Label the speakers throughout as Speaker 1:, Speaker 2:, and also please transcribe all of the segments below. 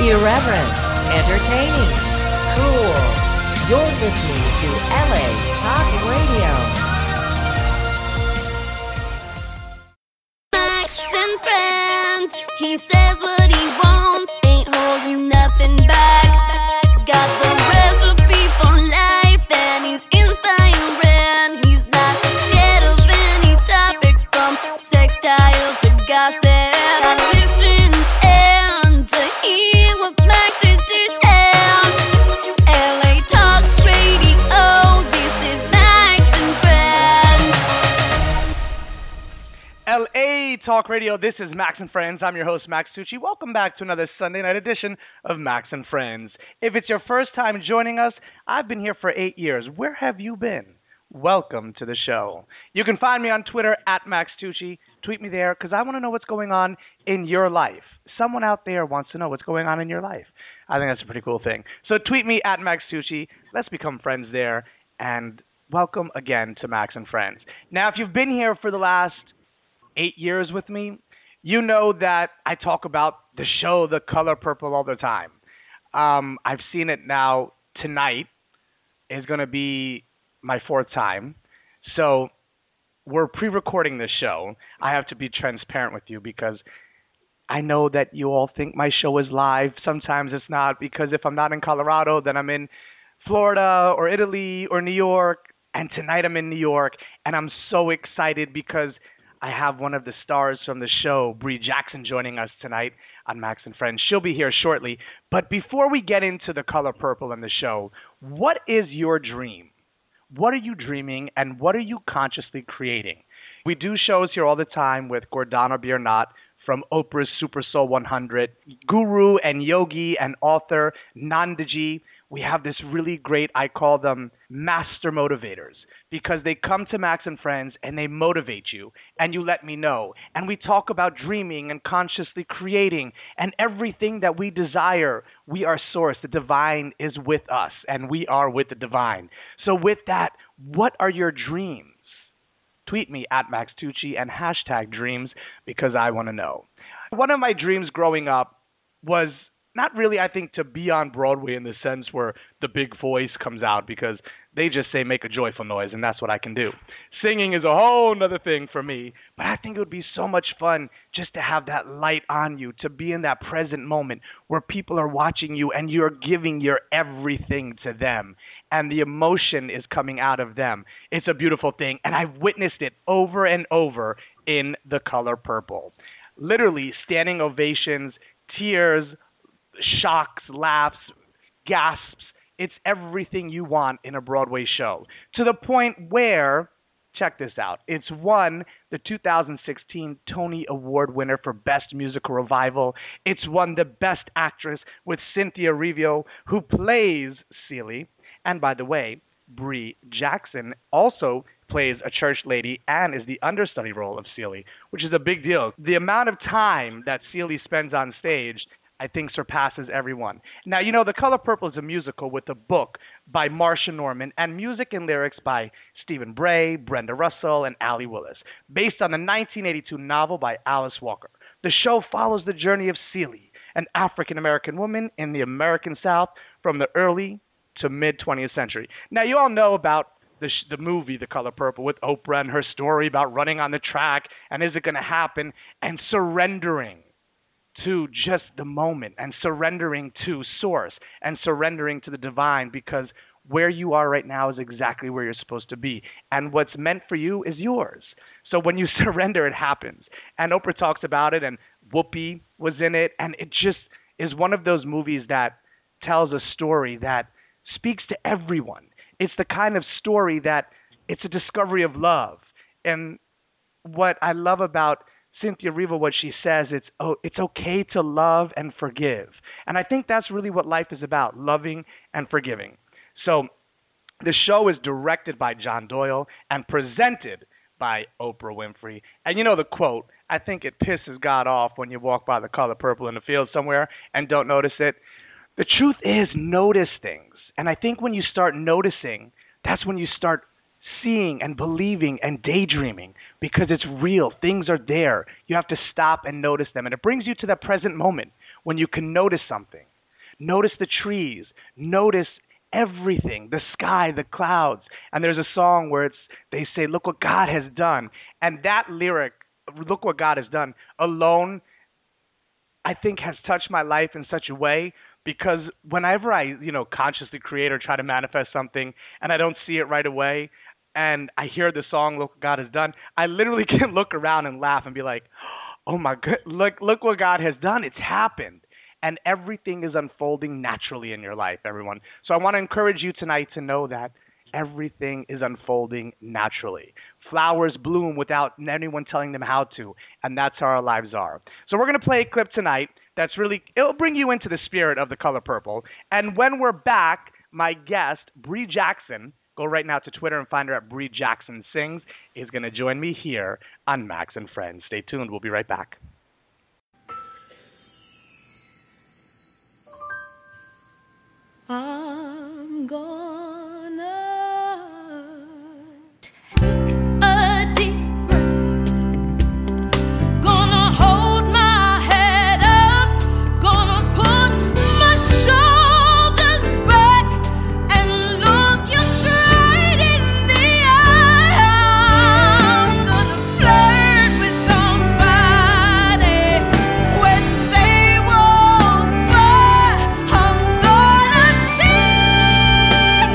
Speaker 1: Irreverent, entertaining, cool. You're listening to LA Talk Radio.
Speaker 2: Max and friends, he says what he wants, ain't holding nothing back. Got the recipe for life, and he's inspiring. He's not scared of any topic, from sextile to gossip. Listen and to hear what Max is to share. LA Talk Radio, this is Max and Friends.
Speaker 3: LA Talk Radio, this is Max and Friends. I'm your host, Max Tucci. Welcome back to another Sunday night edition of Max and Friends. If it's your first time joining us, I've been here for 8 years. Where have you been? Welcome to the show. You can find me on Twitter at Max Tucci. Tweet me there because I want to know what's going on in your life. Someone out there wants to know what's going on in your life. I think that's a pretty cool thing. So tweet me at Max Tucci. Let's become friends there. And welcome again to Max and Friends. Now, if you've been here for the last 8 years with me, you know that I talk about the show The Color Purple all the time. I've seen it now. Tonight is going to be my fourth time. So we're pre-recording this show. I have to be transparent with you because I know that you all think my show is live. Sometimes it's not, because if I'm not in Colorado, then I'm in Florida or Italy or New York. And tonight I'm in New York, and I'm so excited because I have one of the stars from the show, Bree Jackson, joining us tonight on Max and Friends. She'll be here shortly. But before we get into The Color Purple and the show, what is your dream? What are you dreaming, and what are you consciously creating? We do shows here all the time with Gordana Biernat from Oprah's Super Soul 100, guru and yogi and author Nandaji. We have this really great, I call them master motivators, because they come to Max and Friends and they motivate you, and you let me know. And we talk about dreaming and consciously creating and everything that we desire. We are source. The divine is with us, and we are with the divine. So with that, what are your dreams? Tweet me at Max Tucci and hashtag dreams, because I want to know. One of my dreams growing up was not really, I think, to be on Broadway in the sense where the big voice comes out, because they just say make a joyful noise, and that's what I can do. Singing is a whole nother thing for me, but I think it would be so much fun just to have that light on you, to be in that present moment where people are watching you and you're giving your everything to them, and the emotion is coming out of them. It's a beautiful thing, and I've witnessed it over and over in The Color Purple. Literally standing ovations, tears, shocks, laughs, gasps. It's everything you want in a Broadway show, to the point where, check this out, it's won the 2016 Tony Award winner for Best Musical Revival. It's won the Best Actress with Cynthia Erivo, who plays Celie. And by the way, Bree Jackson also plays a church lady and is the understudy role of Celie, which is a big deal. The amount of time that Celie spends on stage, I think, surpasses everyone. Now, you know, The Color Purple is a musical with a book by Marsha Norman and music and lyrics by Stephen Bray, Brenda Russell, and Allie Willis, based on the 1982 novel by Alice Walker. The show follows the journey of Celie, an African-American woman in the American South from the early to mid-20th century. Now, you all know about the movie The Color Purple with Oprah and her story about running on the track and is it going to happen, and surrendering to just the moment, and surrendering to source, and surrendering to the divine, because where you are right now is exactly where you're supposed to be, and what's meant for you is yours. So when you surrender, it happens. And Oprah talks about it, and Whoopi was in it, and it just is one of those movies that tells a story that speaks to everyone. It's the kind of story that it's a discovery of love. And what I love about Cynthia Erivo, what she says, it's okay to love and forgive. And I think that's really what life is about, loving and forgiving. So the show is directed by John Doyle and presented by Oprah Winfrey. And you know the quote, I think it pisses God off when you walk by The Color Purple in the field somewhere and don't notice it. The truth is, notice things. And I think when you start noticing, that's when you start seeing and believing and daydreaming, because it's real. Things are there. You have to stop and notice them. And it brings you to that present moment when you can notice something. Notice the trees. Notice everything, the sky, the clouds. And there's a song where they say, look what God has done. And that lyric, look what God has done, alone, I think has touched my life in such a way because whenever I, consciously create or try to manifest something and I don't see it right away and I hear the song, look what God has done, I literally can look around and laugh and be like, oh my God, look what God has done. It's happened. And everything is unfolding naturally in your life, everyone. So I want to encourage you tonight to know that everything is unfolding naturally. Flowers bloom without anyone telling them how to, and that's how our lives are. So we're going to play a clip tonight that's it'll bring you into the spirit of The Color Purple. And when we're back, my guest, Bree Jackson, go right now to Twitter and find her at Bree Jackson Sings, is going to join me here on Max and Friends. Stay tuned. We'll be right back.
Speaker 2: I'm gonna take a deep breath, gonna hold my head up, gonna put my shoulders back and look you straight in the eye. I'm gonna flirt with somebody when they walk by. I'm gonna sing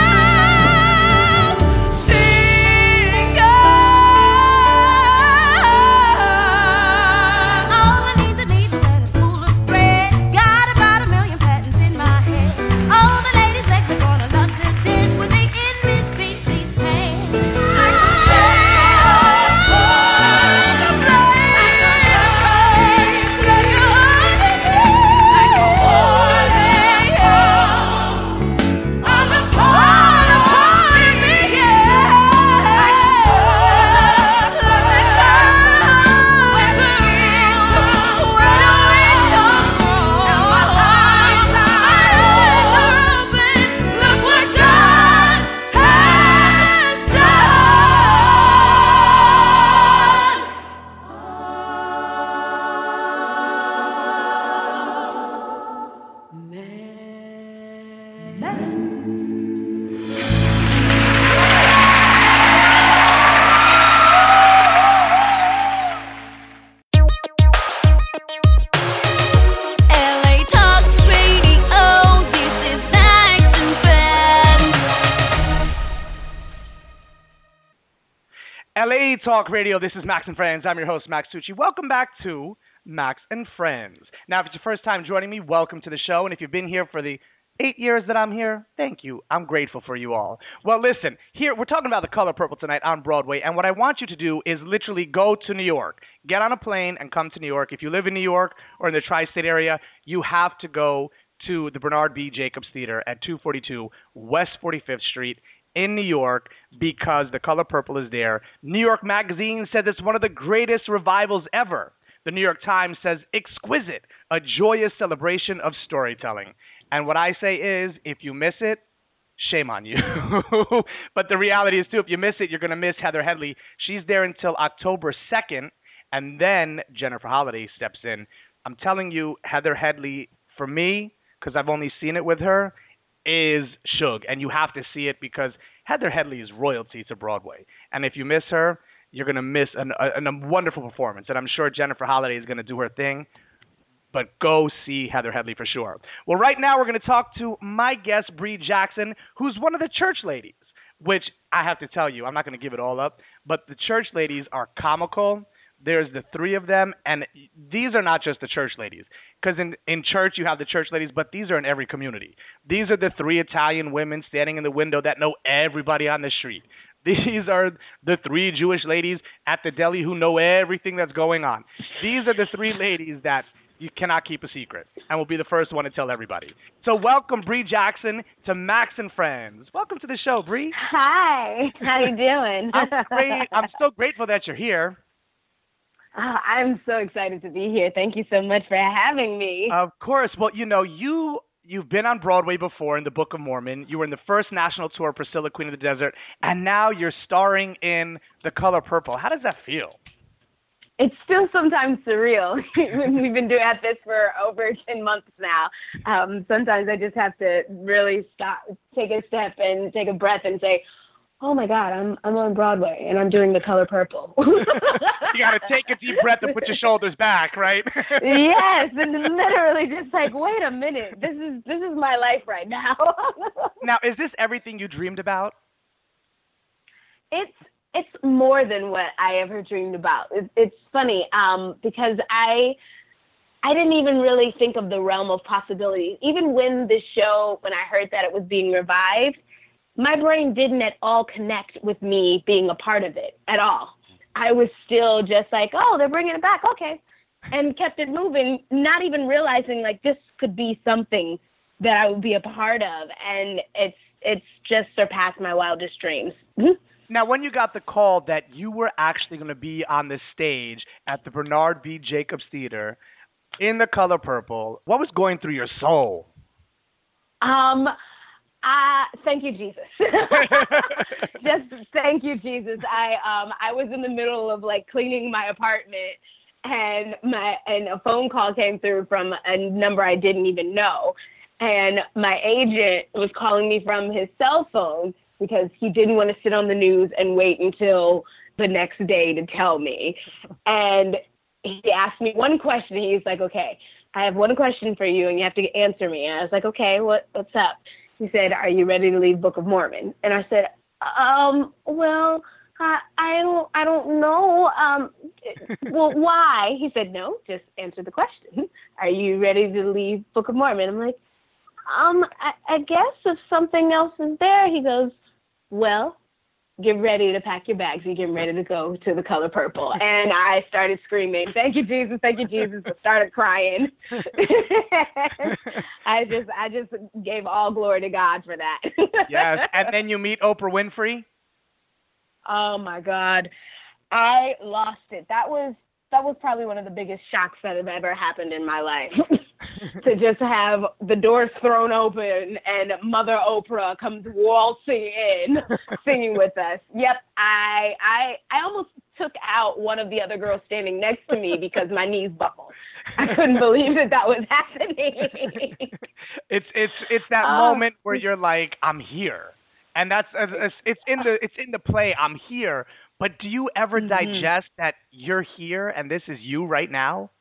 Speaker 2: out. All I need's a needle and a spool of thread. Got about 1,000,000 patterns in my head. All the ladies' legs are gonna love to dance when they in me see these pants. I can play like a I'm a part of me, yeah. Let me go. Where do we come from? My eyes are open. Look what God has LA Talk Radio, this is Max and Friends.
Speaker 3: LA Talk Radio, this is Max and Friends. I'm your host, Max Tucci. Welcome back to Max and Friends. Now, if it's your first time joining me, welcome to the show. And if you've been here for the 8 years that I'm here, thank you. I'm grateful for you all. Well, listen, here we're talking about The Color Purple tonight on Broadway. And what I want you to do is literally go to New York. Get on a plane and come to New York. If you live in New York or in the tri-state area, you have to go to the Bernard B. Jacobs Theater at 242 West 45th Street in New York because The Color Purple is there. New York Magazine says it's one of the greatest revivals ever. The New York Times says exquisite, a joyous celebration of storytelling. And what I say is, if you miss it, shame on you. But the reality is, too, if you miss it, you're going to miss Heather Headley. She's there until October 2nd, and then Jennifer Holliday steps in. I'm telling you, Heather Headley, for me, because I've only seen it with her, is Shug. And you have to see it because Heather Headley is royalty to Broadway. And if you miss her, you're going to miss a wonderful performance. And I'm sure Jennifer Holliday is going to do her thing. But go see Heather Headley for sure. Well, right now we're going to talk to my guest, Bree Jackson, who's one of the church ladies, which I have to tell you, I'm not going to give it all up, but the church ladies are comical. There's the three of them, and these are not just the church ladies, because in church you have the church ladies, but these are in every community. These are the three Italian women standing in the window that know everybody on the street. These are the three Jewish ladies at the deli who know everything that's going on. These are the three ladies that you cannot keep a secret, and will be the first one to tell everybody. So welcome, Bree Jackson, to Max and Friends. Welcome to the show, Bree.
Speaker 4: Hi, how you doing?
Speaker 3: I'm great. I'm so grateful that you're here.
Speaker 4: Oh, I'm so excited to be here. Thank you so much for having me.
Speaker 3: Of course. Well, you know, you've been on Broadway before in The Book of Mormon. You were in the first national tour, Priscilla, Queen of the Desert, and now you're starring in The Color Purple. How does that feel?
Speaker 4: it's still sometimes surreal. We've been doing this for over 10 months now. Sometimes I just have to really stop, take a step and take a breath and say, oh my God, I'm on Broadway and I'm doing The Color Purple.
Speaker 3: You got to take a deep breath and put your shoulders back, right?
Speaker 4: Yes, and literally just like, wait a minute, this is my life right now.
Speaker 3: Now, is this everything you dreamed about?
Speaker 4: It's more than what I ever dreamed about. It's funny because I didn't even really think of the realm of possibilities. Even when I heard that it was being revived, my brain didn't at all connect with me being a part of it at all. I was still just like, oh, they're bringing it back, okay, and kept it moving, not even realizing like this could be something that I would be a part of, and it's just surpassed my wildest dreams.
Speaker 3: Now, when you got the call that you were actually going to be on the stage at the Bernard B. Jacobs Theater in The Color Purple, what was going through your soul?
Speaker 4: Thank you, Jesus. Just thank you, Jesus. I was in the middle of like cleaning my apartment, and a phone call came through from a number I didn't even know, and my agent was calling me from his cell phone because he didn't want to sit on the news and wait until the next day to tell me. And he asked me one question. He's like, okay, I have one question for you, and you have to answer me. And I was like, okay, what's up? He said, are you ready to leave Book of Mormon? And I said, well, I don't know. Well, why? He said, no, just answer the question. Are you ready to leave Book of Mormon? I'm like, I guess if something else is there. He goes, well, get ready to pack your bags. You're getting ready to go to The Color Purple. And I started screaming, thank you, Jesus, thank you, Jesus. I started crying. I just gave all glory to God for that.
Speaker 3: Yes, and then you meet Oprah Winfrey?
Speaker 4: Oh, my God. I lost it. That was probably one of the biggest shocks that have ever happened in my life. To just have the doors thrown open and Mother Oprah comes waltzing in, singing with us. Yep, I almost took out one of the other girls standing next to me because my knees buckled. I couldn't believe that was happening.
Speaker 3: It's that moment where you're like, I'm here, and that's it's in the play. I'm here. But do you ever digest that you're here and this is you right now?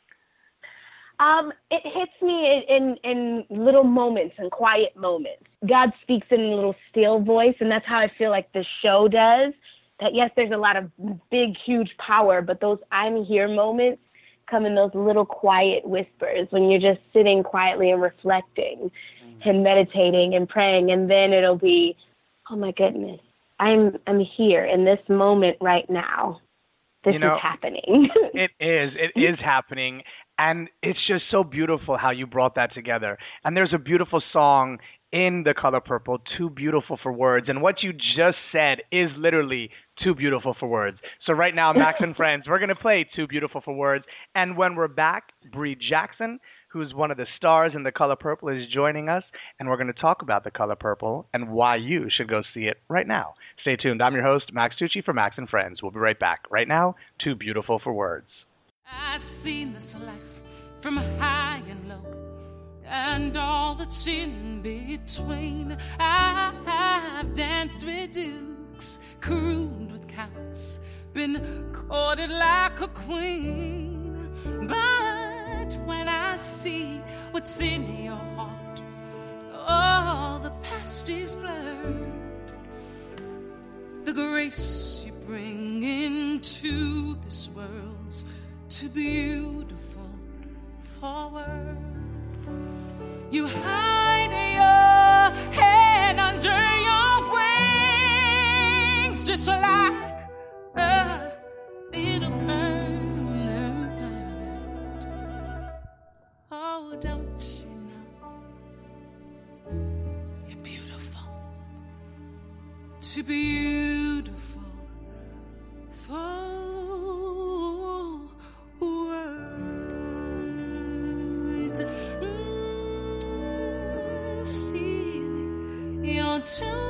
Speaker 4: It hits me in little moments and quiet moments. God speaks in a little still voice, and that's how I feel like the show does. That, yes, there's a lot of big, huge power, but those I'm here moments come in those little quiet whispers when you're just sitting quietly and reflecting and meditating and praying, and then it'll be, oh, my goodness, I'm here in this moment right now. This is happening.
Speaker 3: It is happening. And it's just so beautiful how you brought that together. And there's a beautiful song in The Color Purple, Too Beautiful for Words. And what you just said is literally too beautiful for words. So right now, Max and friends, we're going to play Too Beautiful for Words. And when we're back, Bree Jackson, who's one of the stars in The Color Purple, is joining us. And we're going to talk about The Color Purple and why you should go see it right now. Stay tuned. I'm your host, Max Tucci for Max and Friends. We'll be right back. Right now, Too Beautiful for Words.
Speaker 5: I've seen this life from high and low, and all that's in between. I've danced with dukes, crooned with counts, been courted like a queen. But when I see what's in your heart, all the past is blurred. The grace you bring into this world's too beautiful for words. You hide your head under your wings, just like a little bird. Oh, don't you know you're beautiful, too beautiful for words. See, you're too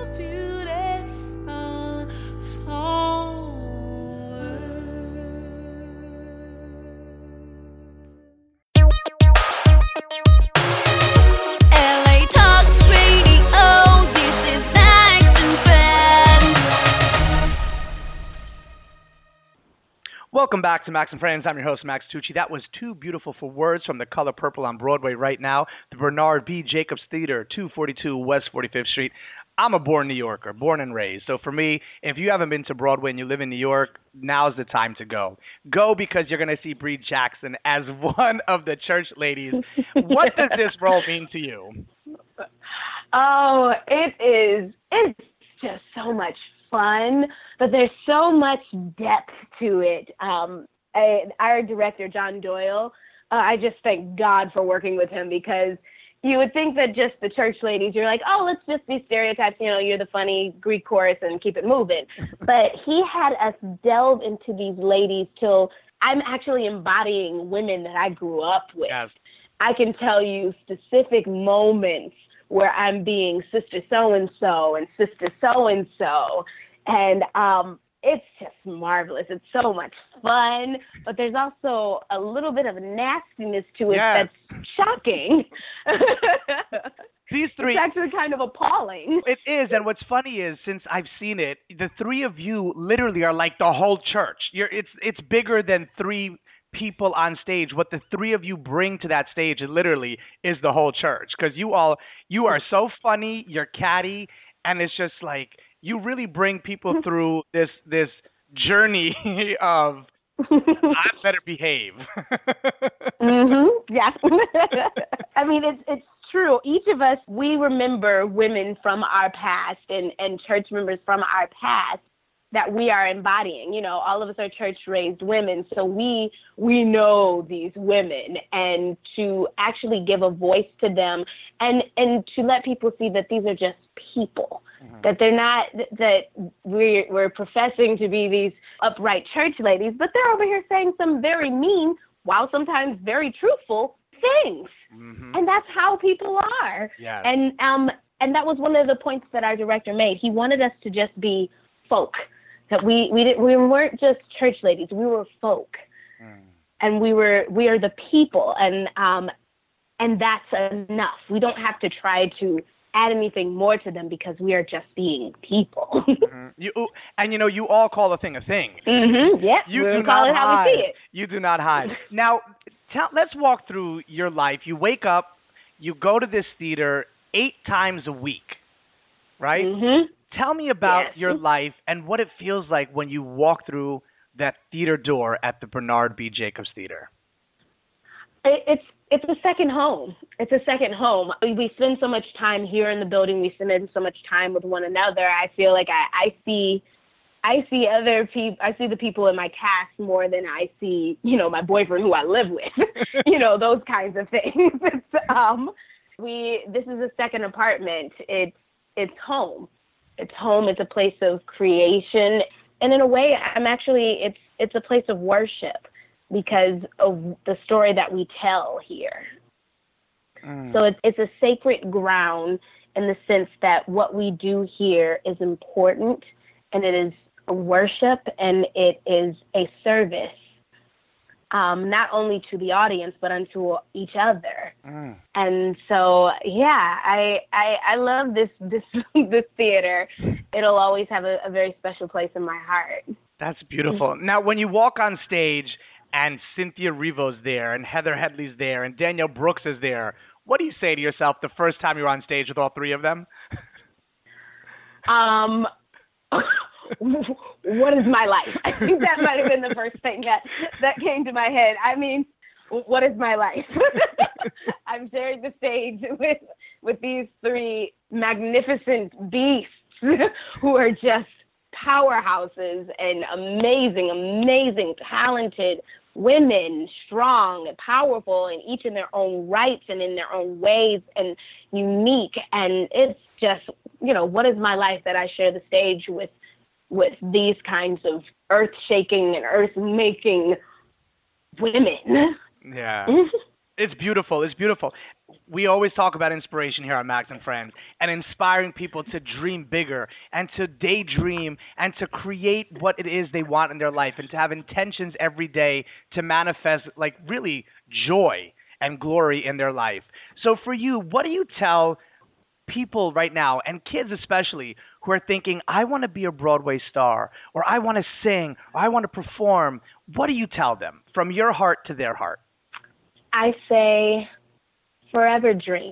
Speaker 5: beautiful for words.
Speaker 3: Welcome back to Max and Friends. I'm your host, Max Tucci. That was Too Beautiful for Words from The Color Purple on Broadway right now. The Bernard B. Jacobs Theater, 242 West 45th Street. I'm a born New Yorker, born and raised. So for me, if you haven't been to Broadway and you live in New York, now's the time to go. Go because you're going to see Bree Jackson as one of the church ladies. What does this role mean to you?
Speaker 4: Oh, it's just so much fun, but there's so much depth to it. Our director, John Doyle, I just thank God for working with him, because you would think that just the church ladies, you're like, oh, let's just be stereotypes, you're the funny Greek chorus and keep it moving. But he had us delve into these ladies till I'm actually embodying women that I grew up with.
Speaker 3: Yes.
Speaker 4: I can tell you specific moments where I'm being sister so-and-so and sister so-and-so. And it's just marvelous. It's so much fun, but there's also a little bit of a nastiness to it
Speaker 3: Yes.
Speaker 4: that's shocking.
Speaker 3: These three...
Speaker 4: It's actually kind of appalling.
Speaker 3: It is, and what's funny is, since I've seen it, the three of you literally are like the whole church. It's bigger than three people on stage. What the three of you bring to that stage literally is the whole church, because you are so funny, you're catty, and it's just like you really bring people through this journey of I better behave.
Speaker 4: Yeah. I mean, it's true. Each of us, we remember women from our past and church members from our past that we are embodying. All of us are church-raised women, so we know these women, and to actually give a voice to them and to let people see that these are just people, that they're not, that we're professing to be these upright church ladies, but they're over here saying some very mean, while sometimes very truthful things. And that's how people are.
Speaker 3: Yes.
Speaker 4: And that was one of the points that our director made. He wanted us to just be folk. That we weren't just church ladies, we were folk, and we are the people, and that's enough. We don't have to try to add anything more to them, because we are just being people.
Speaker 3: You all call a thing a thing.
Speaker 4: Yeah,
Speaker 3: You
Speaker 4: we
Speaker 3: do
Speaker 4: call
Speaker 3: not
Speaker 4: it how
Speaker 3: hide.
Speaker 4: we see it.
Speaker 3: You do not hide. Now, let's walk through your life. You wake up, you go to this theater 8 times a week, right? Tell me about your life and what it feels like when you walk through that theater door at the Bernard B. Jacobs Theater.
Speaker 4: It's a second home. It's a second home. We spend so much time here in the building. We spend so much time with one another. I feel like I see other people. I see the people in my cast more than I see, my boyfriend who I live with. Those kinds of things. This is a second apartment. It's home. It's home. It's a place of creation, and in a way, it's a place of worship because of the story that we tell here. So it's a sacred ground in the sense that what we do here is important, and it is a worship, and it is a service, not only to the audience but unto each other. And so, yeah, I love this theater. It'll always have a very special place in my heart.
Speaker 3: That's beautiful. Now, when you walk on stage and Cynthia Erivo's there and Heather Headley's there and Danielle Brooks is there, what do you say to yourself the first time you're on stage with all three of them?
Speaker 4: What is my life? I think that might have been the first thing that came to my head. I mean, what is my life? I'm sharing the stage with these three magnificent beasts who are just powerhouses and amazing, talented women, strong and powerful, and each in their own rights and in their own ways and unique. And it's just, what is my life that I share the stage with these kinds of earth-shaking and earth-making women.
Speaker 3: Yeah. It's beautiful. It's beautiful. We always talk about inspiration here on Max and Friends and inspiring people to dream bigger and to daydream and to create what it is they want in their life and to have intentions every day to manifest, like, really joy and glory in their life. So for you, what do you tell people right now, and kids especially, who are thinking, I want to be a Broadway star, or I want to sing, or I want to perform, what do you tell them from your heart to their heart?
Speaker 4: I say forever dream,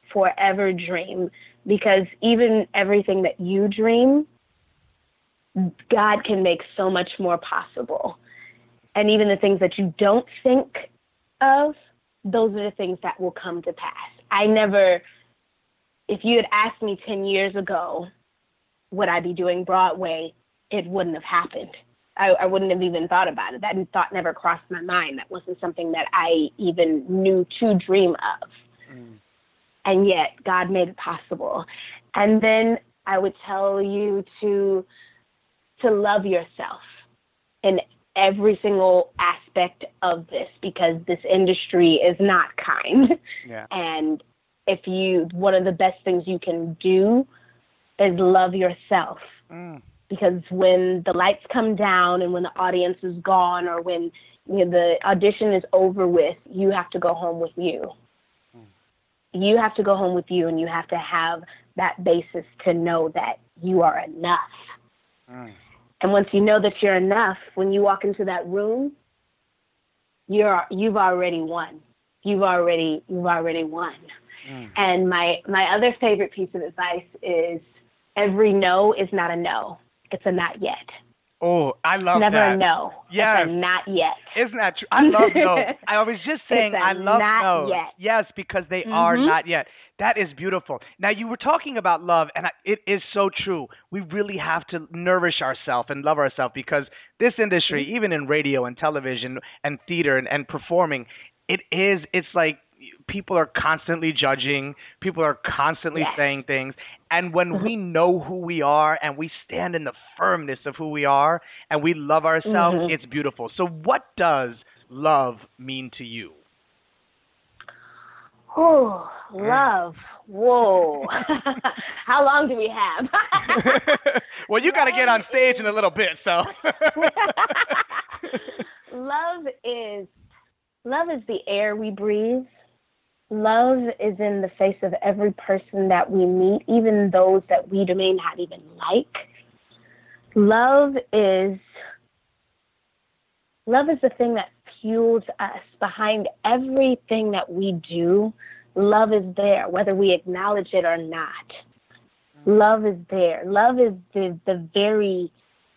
Speaker 4: because even everything that you dream, God can make so much more possible. And even the things that you don't think of, those are the things that will come to pass. If you had asked me 10 years ago, would I be doing Broadway, it wouldn't have happened. I wouldn't have even thought about it. That thought never crossed my mind. That wasn't something that I even knew to dream of. And yet, God made it possible. And then I would tell you to love yourself in every single aspect of this, because this industry is not kind.
Speaker 3: Yeah.
Speaker 4: And one of the best things you can do is love yourself. Because when the lights come down and when the audience is gone, or when the audition is over with, you have to go home with you. You have to go home with you, and you have to have that basis to know that you are enough. And once you know that you're enough, when you walk into that room, you've already won. You've already won. And my other favorite piece of advice is, every no is not a no. It's a not yet.
Speaker 3: Oh, I love
Speaker 4: Never
Speaker 3: that.
Speaker 4: a no.
Speaker 3: Yes.
Speaker 4: It's a not yet.
Speaker 3: Isn't that true? I love no. I was just saying
Speaker 4: It's a
Speaker 3: I love
Speaker 4: not
Speaker 3: no.
Speaker 4: yet.
Speaker 3: Yes, because they are not yet. That is beautiful. Now, you were talking about love, and it is so true. We really have to nourish ourselves and love ourselves, because this industry, even in radio and television and theater and performing, it's like people are constantly judging. People are constantly saying things. And when we know who we are and we stand in the firmness of who we are and we love ourselves, it's beautiful. So what does love mean to you?
Speaker 4: Oh, love. Whoa. How long do we have?
Speaker 3: Well, you got to get on stage in a little bit, so.
Speaker 4: Love is the air we breathe. Love is in the face of every person that we meet, even those that we may not even like. Love is the thing that fuels us. Behind everything that we do, love is there, whether we acknowledge it or not. Love is there. Love is the very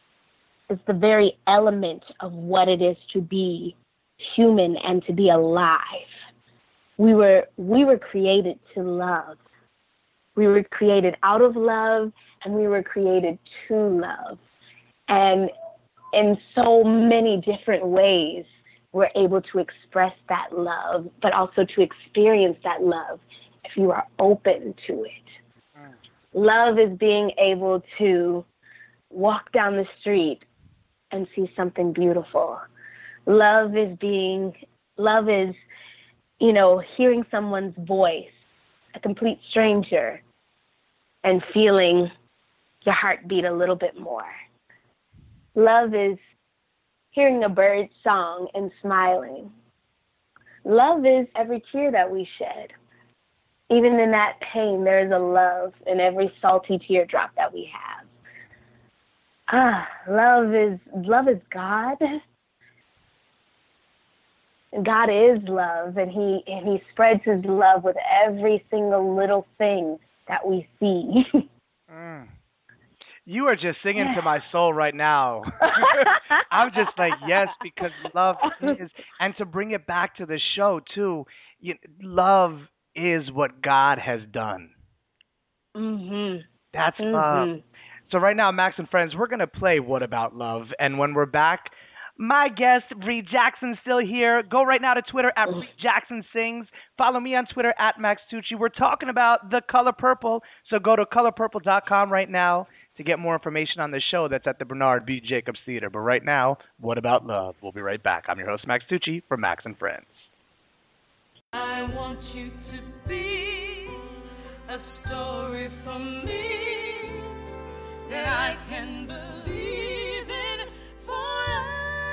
Speaker 4: element of what it is to be human and to be alive. We were created to love. We were created out of love, and we were created to love. And in so many different ways, we're able to express that love, but also to experience that love if you are open to it. Love is being able to walk down the street and see something beautiful. Love is, hearing someone's voice, a complete stranger, and feeling your heart beat a little bit more. Love is hearing a bird's song and smiling. Love is every tear that we shed. Even in that pain, there is a love in every salty teardrop that we have. Love is God. God is love, and he spreads his love with every single little thing that we see.
Speaker 3: You are just singing to my soul right now. I'm just like, yes, because love is, and to bring it back to the show too, love is what God has done. That's love. So right now, Max and Friends, we're going to play What About Love, and when we're back, my guest, Bree Jackson, still here. Go right now to Twitter at Bree Jackson Sings. Follow me on Twitter at Max Tucci. We're talking about The Color Purple, so go to colorpurple.com right now to get more information on the show that's at the Bernard B. Jacobs Theater. But right now, What About Love? We'll be right back. I'm your host, Max Tucci, from Max and Friends.
Speaker 5: I want you to be a story for me that I can believe in forever.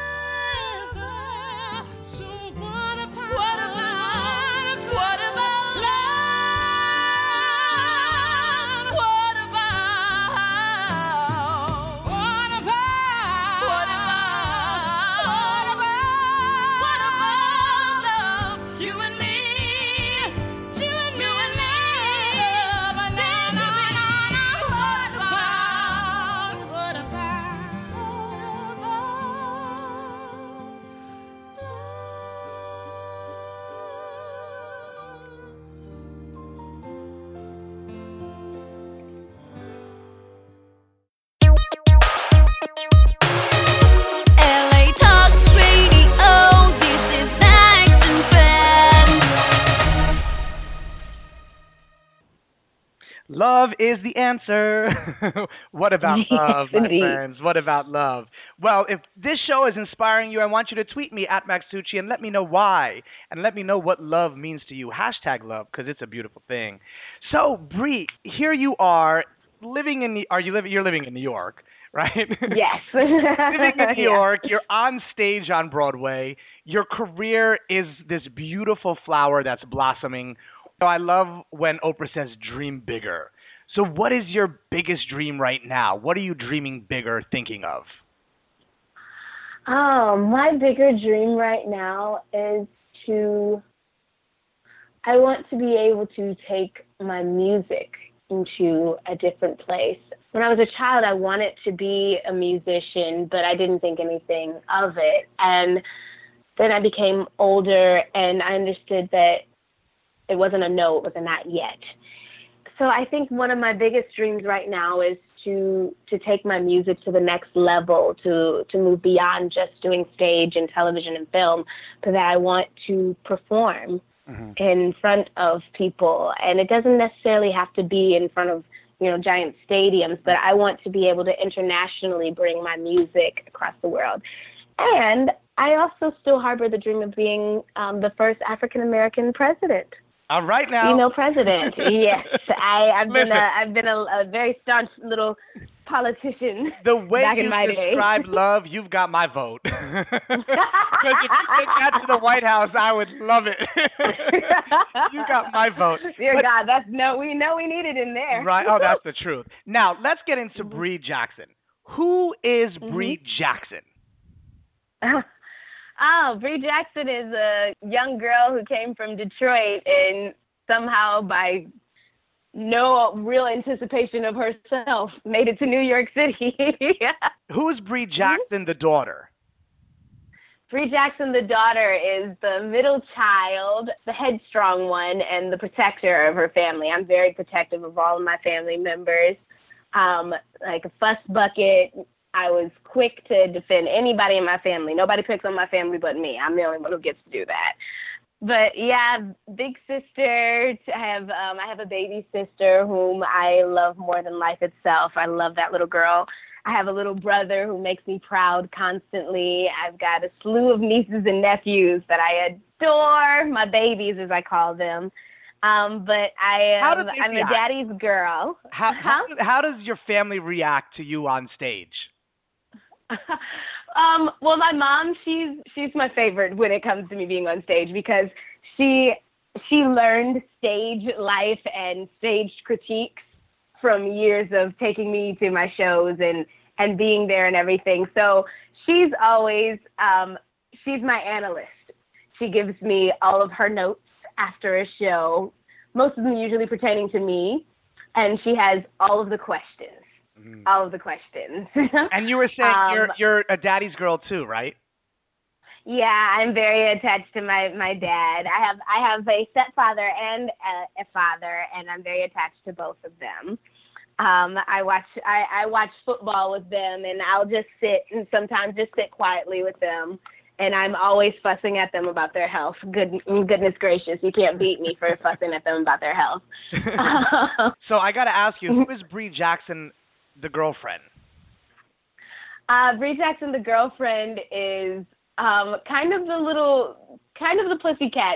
Speaker 5: So what about love?
Speaker 3: Love is the answer. What about love,
Speaker 4: Yes,
Speaker 3: my
Speaker 4: indeed.
Speaker 3: friends? What about love? Well, if this show is inspiring you, I want you to tweet me at Maxucci and let me know why. And let me know what love means to you. Hashtag love, because it's a beautiful thing. So, Bree, here you are living in you're living in New York, right?
Speaker 4: Yes.
Speaker 3: Living in New
Speaker 4: Yeah.
Speaker 3: York, you're on stage on Broadway. Your career is this beautiful flower that's blossoming. So I love when Oprah says dream bigger. So what is your biggest dream right now? What are you dreaming bigger, thinking of?
Speaker 4: My bigger dream right now is I want to be able to take my music into a different place. When I was a child, I wanted to be a musician, but I didn't think anything of it. And then I became older, and I understood that it wasn't a no, it was a not yet. So I think one of my biggest dreams right now is to take my music to the next level, to move beyond just doing stage and television and film, but that I want to perform in front of people. And it doesn't necessarily have to be in front of, giant stadiums, but I want to be able to internationally bring my music across the world. And I also still harbor the dream of being the first African-American president.
Speaker 3: All right now.
Speaker 4: Female president. Yes, I've
Speaker 3: Listen.
Speaker 4: been a very staunch little politician
Speaker 3: The way
Speaker 4: back
Speaker 3: you
Speaker 4: in my day.
Speaker 3: describe love, you've got my vote. Because if you take that to the White House, I would love it. You got my vote.
Speaker 4: Dear
Speaker 3: But-
Speaker 4: God, we know we need it in there.
Speaker 3: Right. Oh, that's the truth. Now, let's get into Bree Jackson. Who is Bree Jackson?
Speaker 4: Bree Jackson is a young girl who came from Detroit and somehow by no real anticipation of herself made it to New York City.
Speaker 3: Who's Bree Jackson, the daughter?
Speaker 4: Bree Jackson, the daughter, is the middle child, the headstrong one, and the protector of her family. I'm very protective of all of my family members. Like a fuss bucket. I was quick to defend anybody in my family. Nobody picks on my family but me. I'm the only one who gets to do that. But yeah, big sister. I have a baby sister whom I love more than life itself. I love that little girl. I have a little brother who makes me proud constantly. I've got a slew of nieces and nephews that I adore, my babies as I call them. But I'm a daddy's girl.
Speaker 3: How does your family react to you on stage?
Speaker 4: Well, my mom, she's my favorite when it comes to me being on stage because she learned stage life and stage critiques from years of taking me to my shows and being there and everything. So she's always she's my analyst. She gives me all of her notes after a show, most of them usually pertaining to me, and she has all of the questions. All of the questions.
Speaker 3: And you were saying you're a daddy's girl too, right?
Speaker 4: Yeah, I'm very attached to my dad. I have a stepfather and a father, and I'm very attached to both of them. I watch football with them, and I'll just sit and sometimes just sit quietly with them. And I'm always fussing at them about their health. Goodness gracious, you can't beat me for fussing at them about their health.
Speaker 3: So I got to ask you, who is Bree Jackson, the girlfriend?
Speaker 4: Bree Jackson, the girlfriend, is kind of the pussycat.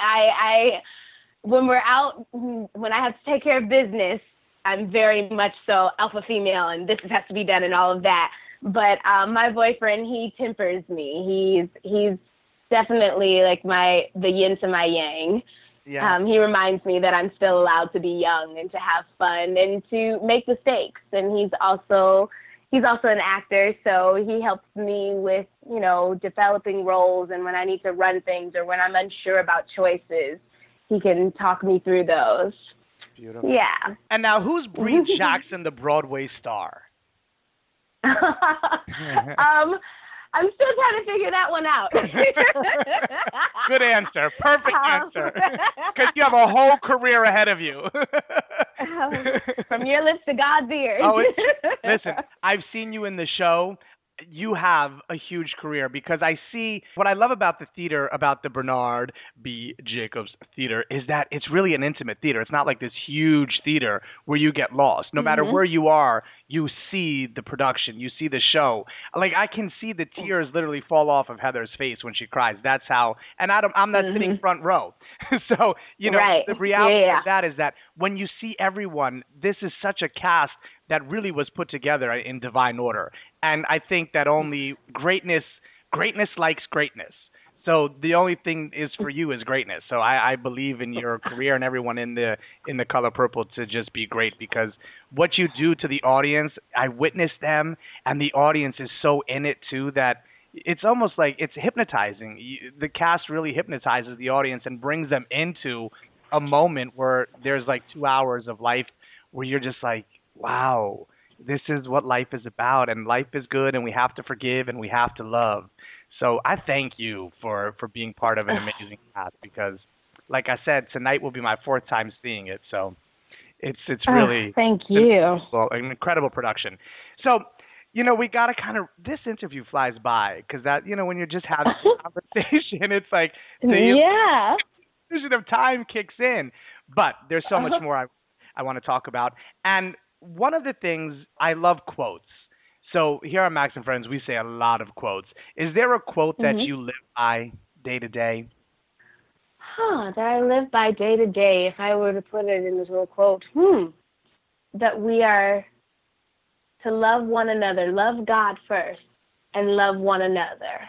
Speaker 4: When we're out, when I have to take care of business, I'm very much so alpha female, and this has to be done and all of that. But my boyfriend, he tempers me. He's definitely like the yin to my yang.
Speaker 3: Yeah.
Speaker 4: He reminds me that I'm still allowed to be young and to have fun and to make mistakes. And he's also an actor, so he helps me with, developing roles. And when I need to run things or when I'm unsure about choices, he can talk me through those.
Speaker 3: Beautiful.
Speaker 4: Yeah.
Speaker 3: And now, who's Bree Jackson, the Broadway star?
Speaker 4: I'm still trying to figure that one out.
Speaker 3: Good answer. Perfect answer. Because you have a whole career ahead of you.
Speaker 4: From your lips to God's ears.
Speaker 3: Listen, I've seen you in the show. you have a huge career, because I see what I love about the theater, about the Bernard B. Jacobs Theater, is that it's really an intimate theater. It's not like this huge theater where you get lost. No matter where you are, you see the production, you see the show. Like, I can see the tears literally fall off of Heather's face when she cries. That's how, and I'm not sitting front row. So, you know, the reality of that is that when you see everyone, this is such a cast that really was put together in divine order. And I think that only greatness likes greatness. So the only thing is for you is greatness. So I believe in your career and everyone in the Color Purple to just be great, because what you do to the audience, I witness them, and the audience is so in it too that it's almost like it's hypnotizing. The cast really hypnotizes the audience and brings them into a moment where there's like 2 hours of life where you're just like, wow, this is what life is about, and life is good, and we have to forgive, and we have to love. So I thank you for being part of an amazing cast, because, like I said, tonight will be my 4th time seeing it. So it's really
Speaker 4: thank you.
Speaker 3: An incredible production. So, you know, we got to kind of, this interview flies by, because that, you know, when you're just having a conversation, it's like the illusion of time kicks in. But there's so much more I want to talk about. And one of the things, I love quotes. So here on Max and Friends, we say a lot of quotes. Is there a quote that you live by day to day?
Speaker 4: That I live by day to day, if I were to put it in this little quote, that we are to love one another, love God first, and love one another.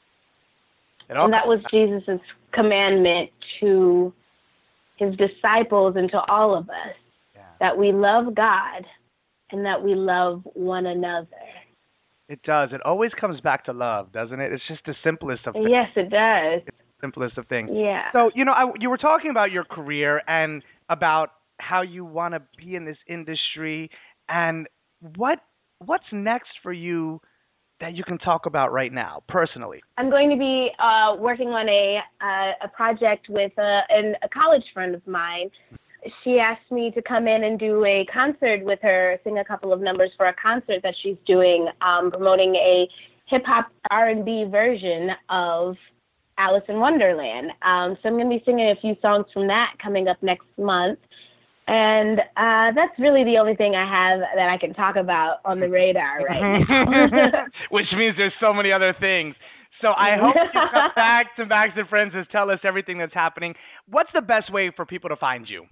Speaker 4: And that was Jesus' commandment to his disciples and to all of us. That we love God and that we love one another.
Speaker 3: It does. It always comes back to love, doesn't it? It's just the simplest of things.
Speaker 4: Yes, it does.
Speaker 3: It's the simplest of things.
Speaker 4: Yeah.
Speaker 3: So, you know, you were talking about your career and about how you want to be in this industry. And what's next for you that you can talk about right now, personally?
Speaker 4: I'm going to be working on a project with a college friend of mine. She asked me to come in and do a concert with her, sing a couple of numbers for a concert that she's doing, promoting a hip-hop R&B version of Alice in Wonderland. So I'm going to be singing a few songs from that coming up next month. And that's really the only thing I have that I can talk about on the radar right now.
Speaker 3: Which means there's so many other things. So I hope you come back to Max and Friends and tell us everything that's happening. What's the best way for people to find you?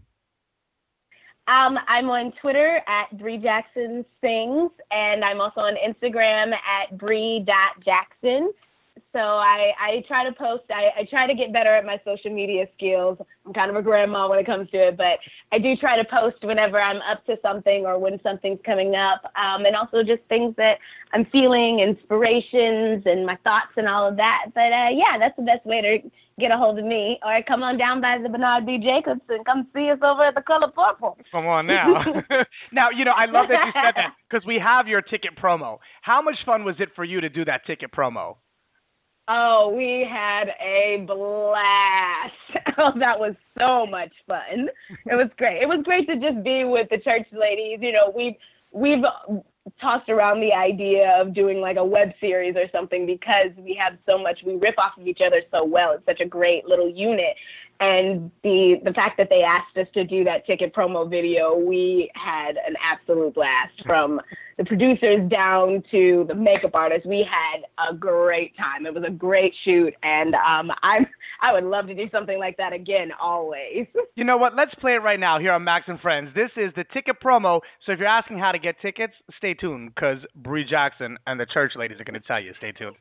Speaker 4: I'm on Twitter at Bree Jackson Sings, and I'm also on Instagram at Bree.Jackson. So I try to post. I try to get better at my social media skills. I'm kind of a grandma when it comes to it, but I do try to post whenever I'm up to something or when something's coming up, and also just things that I'm feeling, inspirations, and my thoughts and all of that. But, yeah, that's the best way to get a hold of me. Or come on down by the Bernard B. Jacobs and come see us over at the Color Purple.
Speaker 3: Come on now. Now, you know, I love that you said that, because we have your ticket promo. How much fun was it for you to do that ticket promo?
Speaker 4: Oh, we had a blast. Oh, that was so much fun. It was great. It was great to just be with the church ladies. You know, we've tossed around the idea of doing like a web series or something, because we have so much, we rip off of each other so well. It's such a great little unit. And the fact that they asked us to do that ticket promo video, we had an absolute blast. From the producers down to the makeup artists, we had a great time. It was a great shoot, and I would love to do something like that again, always.
Speaker 3: You know what? Let's play it right now here on Max and Friends. This is the ticket promo. So if you're asking how to get tickets, stay tuned, because Bree Jackson and the church ladies are going to tell you. Stay tuned.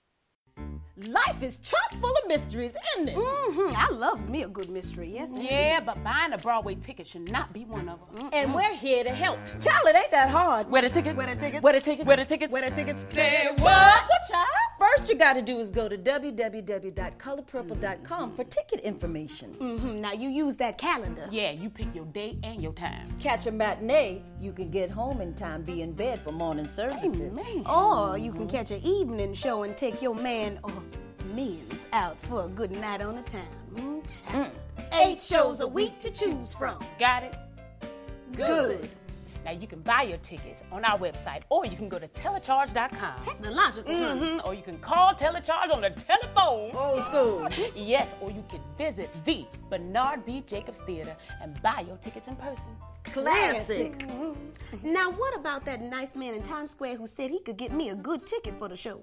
Speaker 6: Life is chock full of mysteries, isn't it?
Speaker 7: Mm-hmm. I loves me a good mystery, yes.
Speaker 6: Yeah, but buying a Broadway ticket should not be one of them.
Speaker 7: And we're here to help. Child, it ain't that hard.
Speaker 6: Where the tickets?
Speaker 7: Where the tickets?
Speaker 6: Where the tickets?
Speaker 7: Where the tickets?
Speaker 6: Where the tickets?
Speaker 7: Say what?
Speaker 6: What, child?
Speaker 7: First, you got to do is go to www.colorpurple.com for ticket information.
Speaker 8: Mm-hmm. Now, you use that calendar.
Speaker 6: Yeah, you pick your date and your time.
Speaker 7: Catch a matinee, you can get home in time, be in bed for morning services.
Speaker 8: Amen. Or you can catch an evening show and take your man or men's out for a good night on the town.
Speaker 7: 8 shows a week to choose from.
Speaker 6: Got it?
Speaker 7: Good.
Speaker 9: Now, you can buy your tickets on our website, or you can go to telecharge.com.
Speaker 8: Technological.
Speaker 9: Or you can call Telecharge on the telephone.
Speaker 8: Old school.
Speaker 9: Yes, or you can visit the Bernard B. Jacobs Theater and buy your tickets in person.
Speaker 8: Classic. Now, what about that nice man in Times Square who said he could get me a good ticket for the show?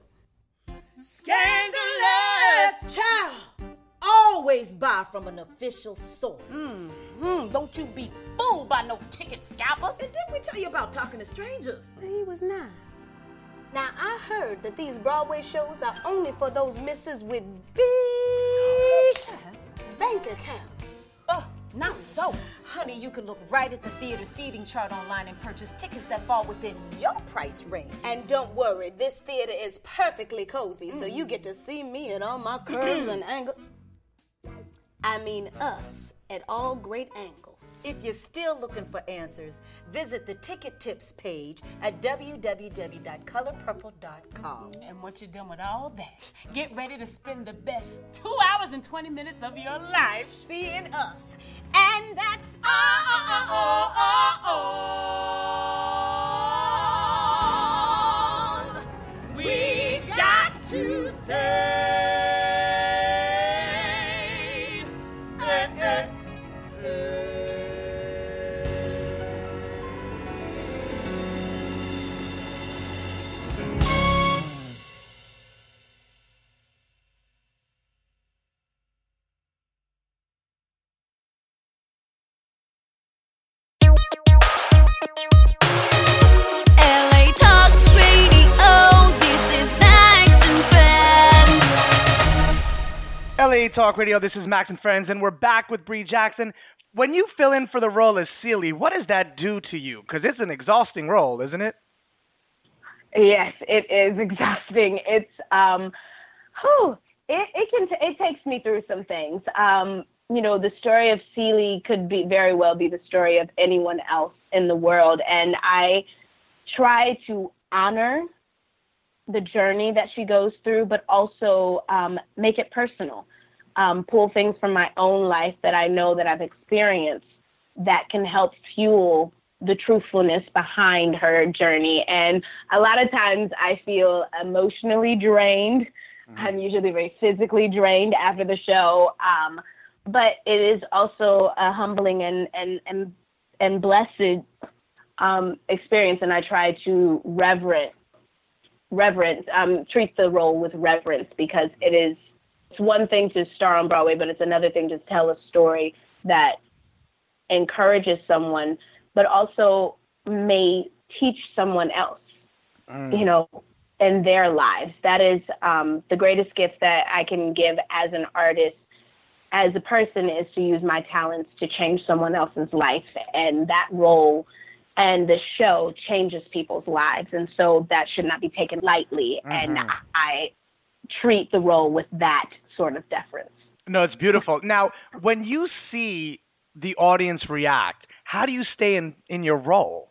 Speaker 7: Scandalous! Child! Always buy from an official source.
Speaker 9: Don't you be fooled by no ticket scalpers.
Speaker 7: And didn't we tell you about talking to strangers?
Speaker 8: He was nice. Now, I heard that these Broadway shows are only for those misters with big bank accounts.
Speaker 9: Oh, not so.
Speaker 7: Honey, you can look right at the theater seating chart online and purchase tickets that fall within your price range.
Speaker 8: And don't worry, this theater is perfectly cozy, so you get to see me at all my curves and angles. I mean us at all great angles.
Speaker 7: If you're still looking for answers, visit the ticket tips page at www.colorpurple.com.
Speaker 9: And once you're done with all that, get ready to spend the best 2 hours and 20 minutes of your life
Speaker 8: Seeing us. And that's
Speaker 9: all we got to say.
Speaker 2: LA Talk Radio, this is Max and Friends.
Speaker 3: LA Talk Radio, this is Max and Friends, and we're back with Bree Jackson. When you fill in for the role as Celie, what does that do to you? Because it's an exhausting role, isn't it?
Speaker 4: Yes, it is exhausting. It's it takes me through some things. You know, the story of Celie could be very well be the story of anyone else in the world, and I try to honor the journey that she goes through, but also make it personal. Pull things from my own life that I know that I've experienced that can help fuel the truthfulness behind her journey. And a lot of times I feel emotionally drained. I'm usually very physically drained after the show. But it is also a humbling and blessed experience. And I try to treat the role with reverence, because it's one thing to star on Broadway, but it's another thing to tell a story that encourages someone, but also may teach someone else, you know, in their lives. That is the greatest gift that I can give as an artist, as a person, is to use my talents to change someone else's life. And that role and the show changes people's lives. And so that should not be taken lightly. And I treat the role with that sort of deference.
Speaker 3: No, it's beautiful. Now, when you see the audience react, how do you stay in your role?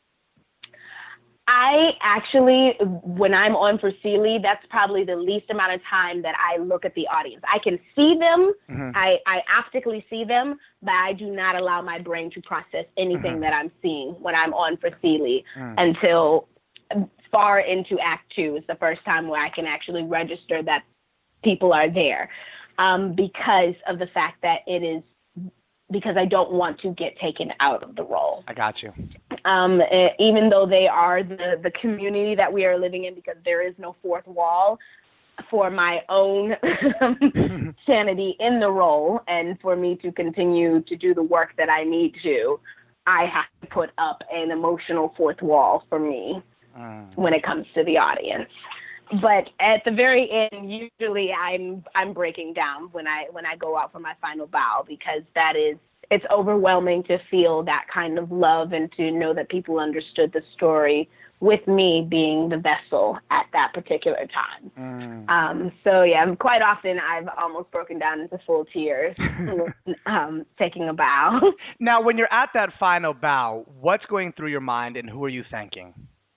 Speaker 4: I actually, when I'm on for Celie, that's probably the least amount of time that I look at the audience. I can see them, I optically see them, but I do not allow my brain to process anything that I'm seeing when I'm on for Celie until far into Act 2 is the first time where I can actually register that people are there, because of the fact that because I don't want to get taken out of the role.
Speaker 3: I got you.
Speaker 4: Even though they are the community that we are living in, because there is no fourth wall, for my own sanity in the role and for me to continue to do the work that I need to, I have to put up an emotional fourth wall for me when it comes to the audience. But at the very end, usually I'm breaking down when I go out for my final bow, because it's overwhelming to feel that kind of love and to know that people understood the story with me being the vessel at that particular time. So yeah, quite often I've almost broken down into full tears taking a bow.
Speaker 3: Now, when you're at that final bow, what's going through your mind and who are you thanking?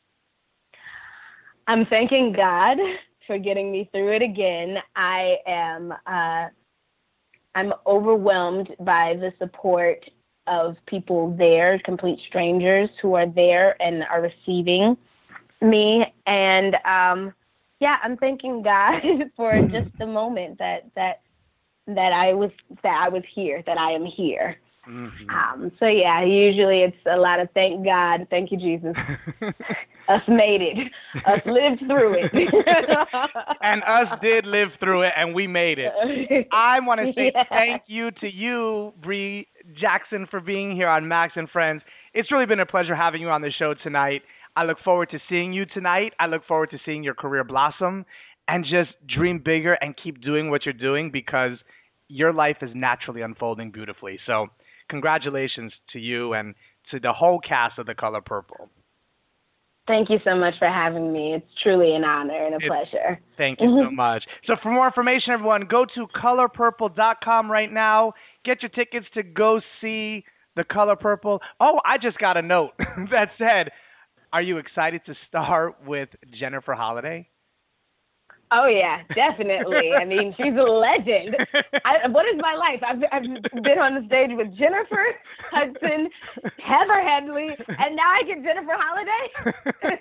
Speaker 4: I'm thanking God for getting me through it again. I'm overwhelmed by the support of people there, complete strangers who are there and are receiving me. And I'm thanking God for just the moment that I was here, that I am here. Usually it's a lot of thank God, thank you, Jesus. Us made it. Us lived through it.
Speaker 3: And us did live through it, and we made it. I want to say thank you to you, Bree Jackson, for being here on Max and Friends. It's really been a pleasure having you on the show tonight. I look forward to seeing you tonight. I look forward to seeing your career blossom, and just dream bigger and keep doing what you're doing, because your life is naturally unfolding beautifully. So congratulations to you and to the whole cast of The Color Purple.
Speaker 4: Thank you so much for having me. It's truly an honor and a pleasure.
Speaker 3: Thank you so much. So for more information, everyone, go to colorpurple.com right now. Get your tickets to go see The Color Purple. Oh, I just got a note that said, are you excited to star with Jennifer Holliday?
Speaker 4: Oh, yeah, definitely. I mean, she's a legend. What is my life? I've been on the stage with Jennifer Hudson, Heather Headley, and now I get Jennifer Holliday?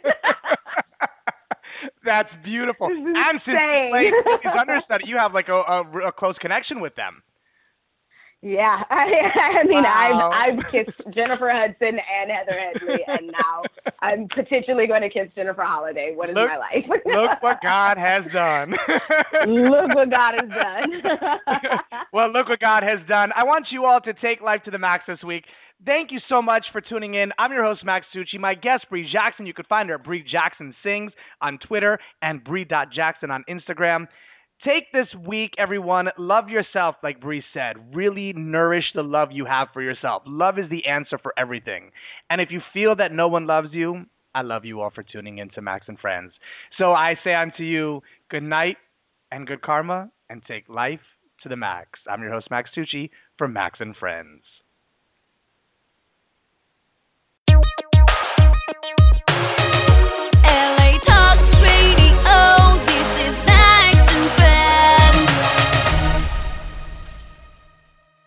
Speaker 3: That's beautiful. And since you played his understudy, you have like a close connection with them.
Speaker 4: Yeah, I mean,
Speaker 3: wow.
Speaker 4: I've kissed Jennifer Hudson and Heather Headley, and now I'm potentially going to kiss Jennifer Holliday. What is my life?
Speaker 3: Look what God has done.
Speaker 4: Look what God has done.
Speaker 3: Well, look what God has done. I want you all to take life to the max this week. Thank you so much for tuning in. I'm your host, Max Tucci. My guest, Bree Jackson. You can find her at Bree Jackson Sings on Twitter and Bree.Jackson on Instagram. Take this week, everyone. Love yourself, like Bree said. Really nourish the love you have for yourself. Love is the answer for everything. And if you feel that no one loves you, I love you all for tuning in to Max and Friends. So I say unto you, good night and good karma, and take life to the max. I'm your host, Max Tucci, for Max and Friends.